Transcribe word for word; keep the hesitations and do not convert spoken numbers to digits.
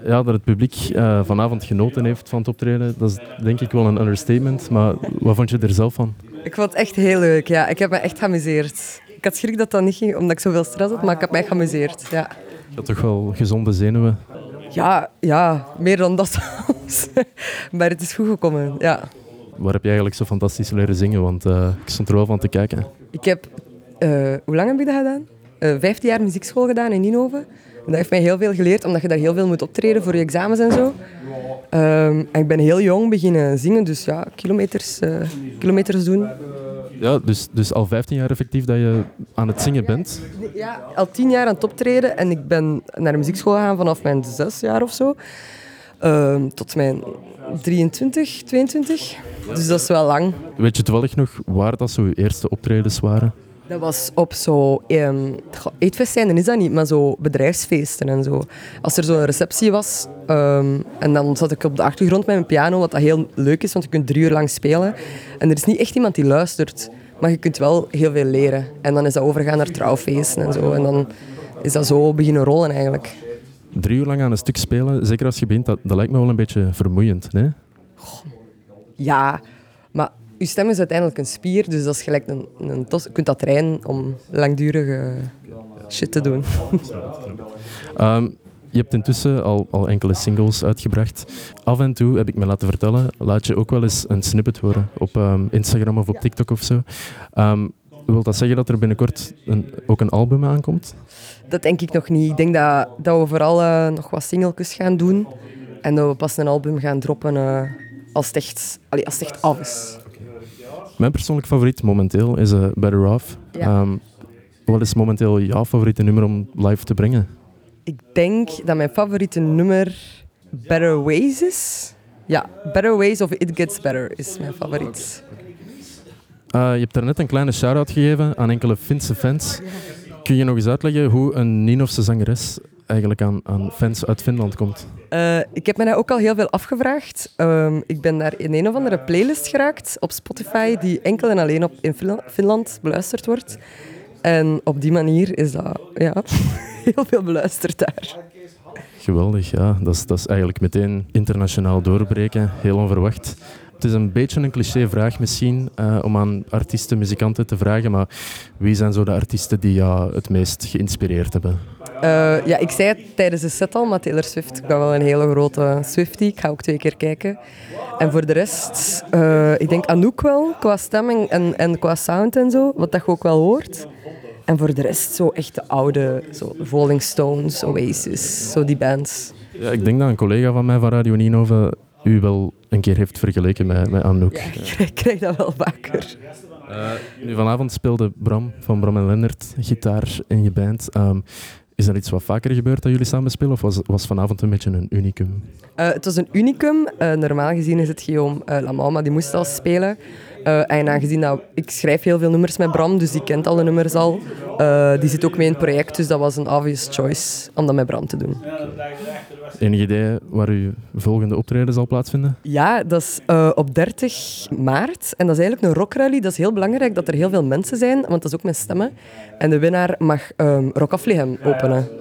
Ja, dat het publiek uh, vanavond genoten heeft van het optreden, dat is denk ik wel een understatement. Maar wat vond je er zelf van? Ik vond het echt heel leuk, ja. Ik heb me echt geamuseerd. Ik had schrik dat dat niet ging, omdat ik zoveel stress had, maar ik heb me echt geamuseerd, ja. Je had toch wel gezonde zenuwen? Ja, ja, meer dan dat soms. Maar het is goed gekomen, ja. Waar heb je eigenlijk zo fantastisch leren zingen? Want uh, ik stond er wel van te kijken. Ik heb, uh, hoe lang heb ik dat gedaan? Uh, vijftien jaar muziekschool gedaan in Ninove. En dat heeft mij heel veel geleerd, omdat je daar heel veel moet optreden voor je examens en zo. Um, en ik ben heel jong beginnen zingen, dus ja, kilometers, uh, kilometers doen. Ja, dus, dus al vijftien jaar effectief dat je aan het zingen bent? Ja, al tien jaar aan het optreden. En ik ben naar de muziekschool gegaan vanaf mijn zes jaar of zo. Um, tot mijn drieëntwintig, tweeëntwintig. Dus dat is wel lang. Weet je toevallig nog waar dat zo je eerste optredens waren? Dat was op zo... Um, eetfestijnen is dat niet, maar zo bedrijfsfeesten en zo. Als er zo'n receptie was... Um, en dan zat ik op de achtergrond met mijn piano, wat dat heel leuk is, want je kunt drie uur lang spelen. En er is niet echt iemand die luistert. Maar je kunt wel heel veel leren. En dan is dat overgaan naar trouwfeesten en zo. En dan is dat zo beginnen rollen eigenlijk. Drie uur lang aan een stuk spelen, zeker als je begint, dat, dat lijkt me wel een beetje vermoeiend, nee? Goh, ja, maar je stem is uiteindelijk een spier, dus dat is gelijk een, een tos. Je kunt dat trainen om langdurige shit te doen. um, je hebt intussen al, al enkele singles uitgebracht. Af en toe, heb ik me laten vertellen, laat je ook wel eens een snippet horen op um, Instagram of op TikTok of zo. Um, wil dat zeggen dat er binnenkort een, ook een album aankomt? Dat denk ik nog niet. Ik denk dat, dat we vooral uh, nog wat singletjes gaan doen. En dat we pas een album gaan droppen uh, als, het echt, allee, als het echt af is. Mijn persoonlijk favoriet momenteel is uh, Better Off. Ja. Um, wat is momenteel jouw favoriete nummer om live te brengen? Ik denk dat mijn favoriete nummer Better Ways is. Ja, Better Ways of It Gets Better is mijn favoriet. Uh, je hebt daarnet een kleine shout-out gegeven aan enkele Finse fans. Kun je nog eens uitleggen hoe een Ninofse zangeres eigenlijk aan, aan fans uit Finland komt? Uh, ik heb me dat ook al heel veel afgevraagd. Um, ik ben daar in een of andere playlist geraakt op Spotify die enkel en alleen op, in Finland beluisterd wordt. En op die manier is dat ja, heel veel beluisterd daar. Geweldig, ja. Dat is, dat is eigenlijk meteen internationaal doorbreken. Heel onverwacht. Het is een beetje een cliché-vraag misschien, uh, om aan artiesten, muzikanten te vragen, maar wie zijn zo de artiesten die jou het meest geïnspireerd hebben? Uh, ja, ik zei het tijdens de set al, maar Taylor Swift, ik ben wel een hele grote Swiftie. Ik ga ook twee keer kijken. En voor de rest, uh, ik denk Anouk wel, qua stemming en, en qua sound en zo, wat dat je ook wel hoort. En voor de rest zo echt de oude, zo Rolling Stones, Oasis, zo die bands. Ja, ik denk dat een collega van mij van Radio Ninove u wel een keer heeft vergeleken met, met Anouk. Ja, ik krijg, ik krijg dat wel vaker. Uh, nu, vanavond speelde Bram van Bram en Lennart gitaar in je band. Um, is er iets wat vaker gebeurd dat jullie samen spelen, of was, was vanavond een beetje een unicum? Uh, het was een unicum. Uh, normaal gezien is het Guillaume uh, Lamau, maar die moest al spelen. Uh, en aangezien dat ik schrijf heel veel nummers met Bram, dus die kent alle nummers al. Uh, die zit ook mee in het project, dus dat was een obvious choice om dat met Bram te doen. Enig idee waar uw volgende optreden zal plaatsvinden? Ja, dat is uh, op dertig maart. En dat is eigenlijk een rockrally. Dat is heel belangrijk dat er heel veel mensen zijn, want dat is ook met stemmen. En de winnaar mag um, Rock Afligem openen.